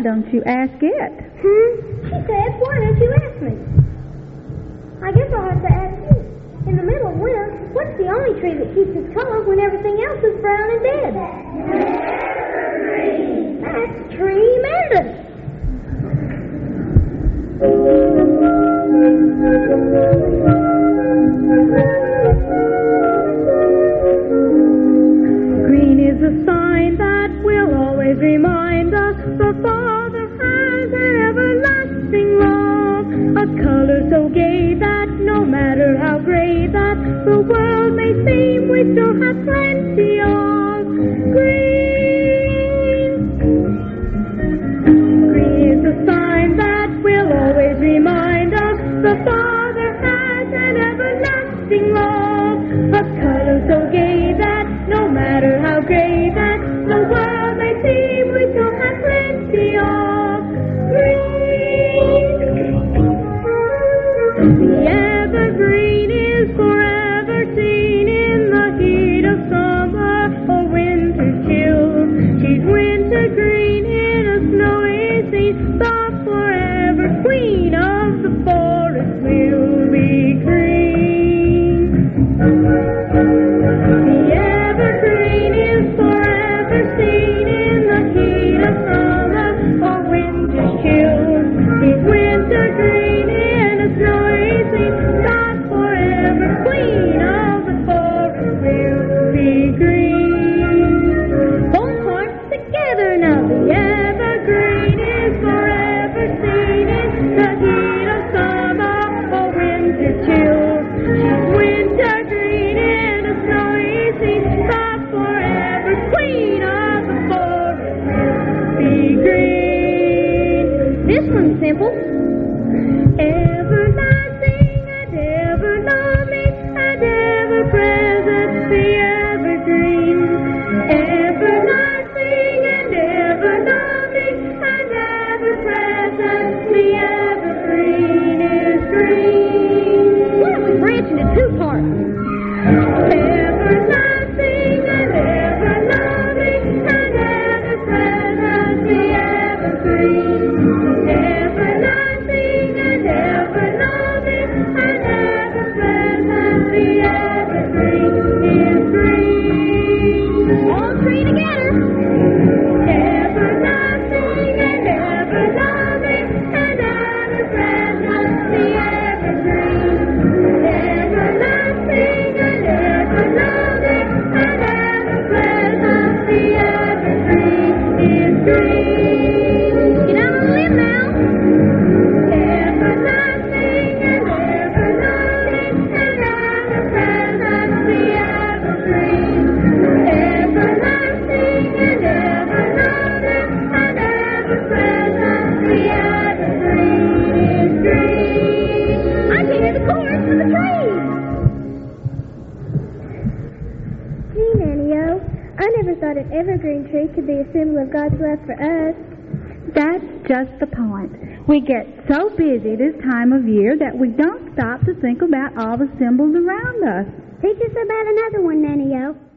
don't you ask it? She said, why don't you ask me? I guess I'll have to ask you. In the middle of winter, what's the only tree that keeps its color when everything else is brown and dead? Evergreen. That's Tree Meredith. Green is a sign that will always remind us the Father has an everlasting love, a color so gay that no matter how gray that the world may seem, we still have plenty of green. Green is a sign that will always remind us the Father has an everlasting love, a color so gay that no matter how gray that the world may seem, we still have plenty of green. The evergreen is forever seen in the heat of summer or winter chill. She's winter green in a snowy scene, the forever queen of the forest will be green. The evergreen is forever seen in the heat of summer or winter chill. She's winter green in a snowy scene, the forever queen of the forest will be green. Both hearts together now. The evergreen is forever seen in the heat of summer or winter chill. She's winter green in a snowy scene, the forever queen of the forest will be green. This one's simple. Everlasting and ever loving and ever present, the evergreen. Everlasting and ever loving and ever present, the evergreen is green. Why don't we branch into two parts? Everlasting and ever loving and ever present, the evergreen. Everlasting and ever loving and ever present, the evergreen is green. All three together. Everlasting and ever loving and ever present, the evergreen. Everlasting and ever loving and ever present, the evergreen is green. Get out on the limb now. Everlasting and ever loving and ever present, the evergreen. Everlasting and ever loving and ever present, the evergreen is green. I can hear the chorus from the trees. Gee, Nanny-O, I never thought an evergreen tree could be a symbol of God's love for us. That's just the point. We get so busy this time of year that we don't stop to think about all the symbols around us. Teach us about another one, Nanny-O.